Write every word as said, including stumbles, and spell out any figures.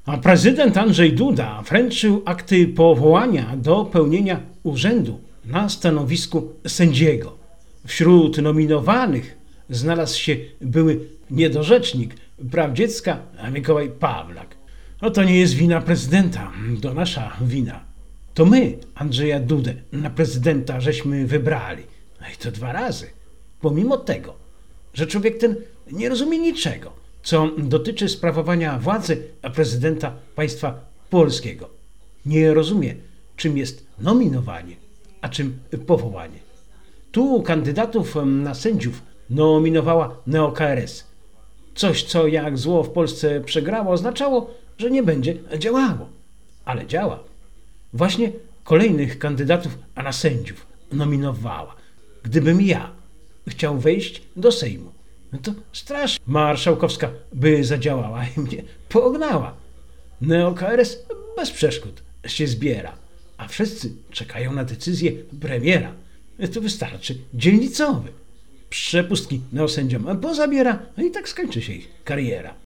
A prezydent Andrzej Duda wręczył akty powołania do pełnienia urzędu na stanowisku sędziego. Wśród nominowanych znalazł się były niedorzecznik praw dziecka Mikołaj Pawlak. No to nie jest wina prezydenta, to nasza wina. To my Andrzeja Dudę na prezydenta żeśmy wybrali. No i to dwa razy. Pomimo tego, że człowiek ten nie rozumie niczego, co dotyczy sprawowania władzy prezydenta państwa polskiego. Nie rozumie, czym jest nominowanie, a czym powołanie. Tu kandydatów na sędziów nominowała Neo K R S. Coś, co jak zło w Polsce przegrało, oznaczało, że nie będzie działało. Ale działa. Właśnie kolejnych kandydatów na sędziów nominowała. Gdybym ja chciał wejść do Sejmu, no to Straż Marszałkowska by zadziałała i mnie pognała. Neo K R S bez przeszkód się zbiera, a wszyscy czekają na decyzję premiera. To wystarczy dzielnicowy. Przepustki neosędziom pozabiera, no i tak skończy się ich kariera.